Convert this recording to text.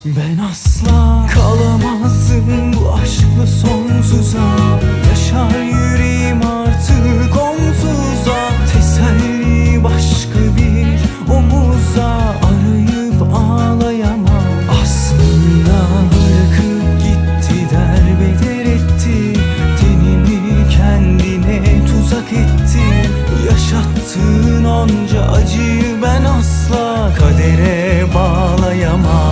Ben asla kalamazdım bu aşkla sonsuza. Yaşar yüreğim artık onsuzda. Teselli başka bir omuza arayıp ağlayamam. Aslında bırakıp gitti, derbeder etti. Tenimi kendine tuzak etti. Yaşattığın onca acıyı ben asla kadere bağlayamam.